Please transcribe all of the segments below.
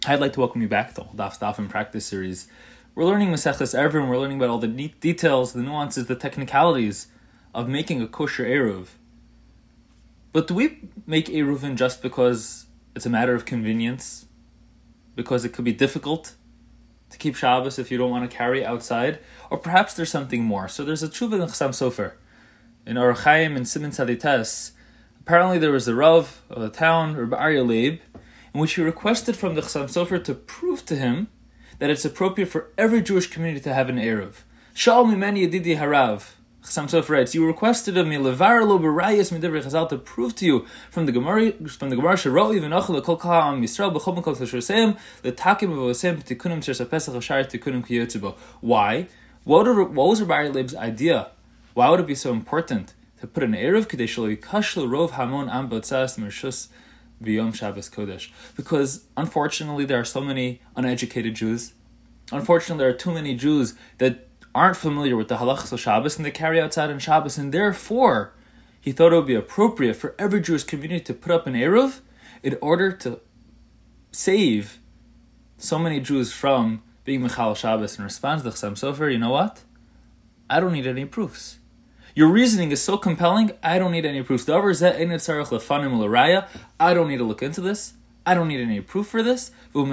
I'd like to welcome you back to the Daf Daf in Practice series. We're learning Maseches Eruvin, we're learning about all the details, the nuances, the technicalities of making a kosher Eruv. But do we make Eruvin just because it's a matter of convenience? Because it could be difficult to keep Shabbos if you don't want to carry outside? Or perhaps there's something more. So there's a tshuva in Chassam Sofer. In Orach Chaim and Siman Tzadites, apparently there was a Rav of the town, Rabbi Aryeh Leib, in which he requested from the Chassam Sofer to prove to him that it's appropriate for every Jewish community to have an Eruv. Sha'al mimeni yedidi harav. Chassam Sofer writes, you requested of me levar lo b'rayis midivrei Chazal to prove to you from the Gemara Sheroi v'nochel lekol kol ha'am Yisrael b'chol makol t'shorseim l'takim v'vosem t'tikunim t'shar pesach ha'shar t'tikunim kiyotzibo. Why? What was Rabbi Aryeh Leib's idea? Why would it be so important to put an Eruv kedei shelo yikashlo rov hamon am botzas mershus B'Yom Shabbos Kodesh? Because unfortunately there are so many uneducated Jews. Unfortunately there are too many Jews that aren't familiar with the halachas of Shabbos and they carry outside on Shabbos, and therefore he thought it would be appropriate for every Jewish community to put up an Eruv in order to save so many Jews from being Mechal Shabbos. In response to the Chassam Sofer, you know what? I don't need any proofs. Your reasoning is so compelling, I don't need any proofs. I don't need to look into this. I don't need any proof for this.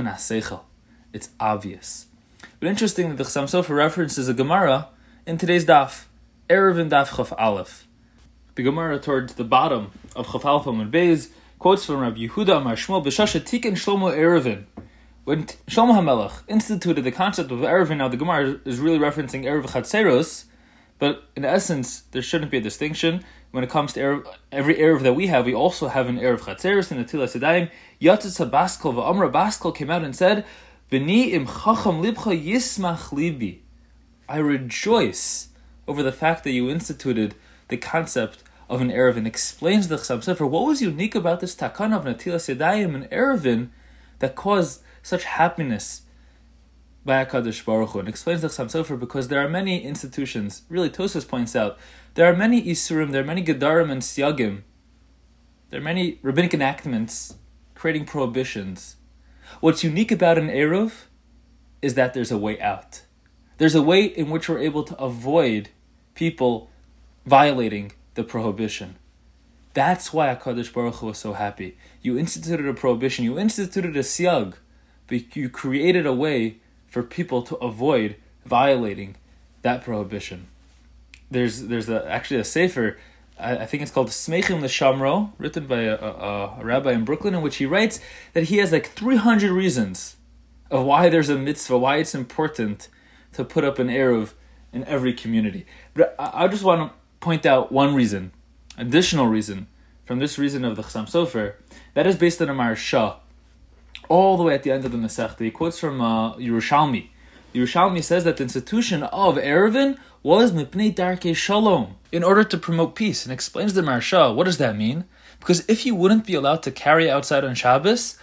It's obvious. But interestingly, the Chassam Sofer references a Gemara in today's Daf, Eruvin Daf Chaf Aleph. The Gemara towards the bottom of Chaf Aleph Amud Beis quotes from Rabbi Yehuda Amar Shmuel, B'shasha tiken Shlomo Eruvin. When Shlomo HaMelech instituted the concept of Eruvin, now the Gemara is really referencing Eruv Chatzeros, but in essence, there shouldn't be a distinction. When it comes to Eruv, every Eruv that we have, we also have an Eruv Chatzeros and a Tilas Yadayim. Yatzis HaBaskal v'Amra Baskal came out and said, B'ni im chacham libcha yismach libi. I rejoice over the fact that you instituted the concept of an Eruvin. Explains the Chassam Sofer, what was unique about this takana of Natilas Yadayim and Eruvin that caused such happiness by HaKadosh Baruch Hu? And explains the Chassam Sofer, because there are many institutions, really Tosfos points out, there are many Isurim, there are many Gedarim and Siyagim, there are many rabbinic enactments creating prohibitions. What's unique about an Eruv is that there's a way out. There's a way in which we're able to avoid people violating the prohibition. That's why HaKadosh Baruch Hu was so happy. You instituted a prohibition, you instituted a siyag, but you created a way for people to avoid violating that prohibition. There's actually a sefer, I think it's called Smeichim L'Shamro, written by a rabbi in Brooklyn, in which he writes that he has like 300 reasons of why there's a mitzvah, why it's important to put up an Eruv in every community. But I just want to point out one reason, additional reason, from this reason of the Chassam Sofer, that is based on a Maharsha, all the way at the end of the Masechta. He quotes from Yerushalmi. Yerushalmi says that the institution of Eruvin was Mipnei Darkei Shalom, in order to promote peace, and explains the Maharsha. What does that mean? Because if you wouldn't be allowed to carry outside on Shabbos,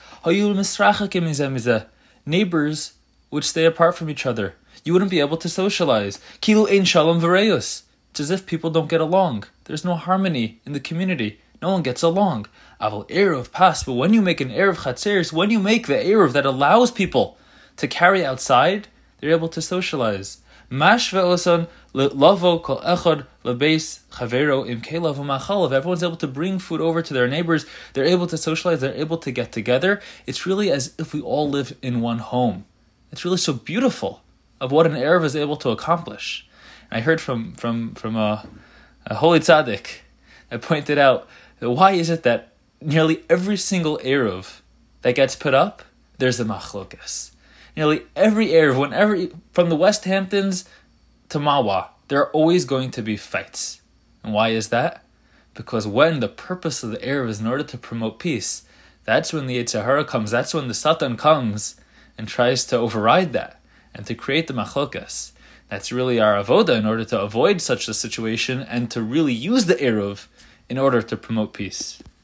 neighbors would stay apart from each other. You wouldn't be able to socialize. Kilu ein shalom v'reyos. It's as if people don't get along. There's no harmony in the community. No one gets along. Aval Eruv pas, but when you make an Eruv Chatzeros, when you make the Eruv that allows people to carry outside, they're able to socialize. Mash ve'osan lavo kol echad lebeis chavero im kelav u'machalav. Everyone's able to bring food over to their neighbors. They're able to socialize. They're able to get together. It's really as if we all live in one home. It's really so beautiful of what an Eruv is able to accomplish. And I heard from a holy tzaddik that pointed out that why is it that nearly every single Eruv that gets put up, there's a machlokas. Nearly every Eruv, from the West Hamptons to Mawa, there are always going to be fights. And why is that? Because when the purpose of the Eruv is in order to promote peace, that's when the Yetzer Hara comes, that's when the Satan comes and tries to override that and to create the machlokas. That's really our avoda in order to avoid such a situation and to really use the Eruv in order to promote peace.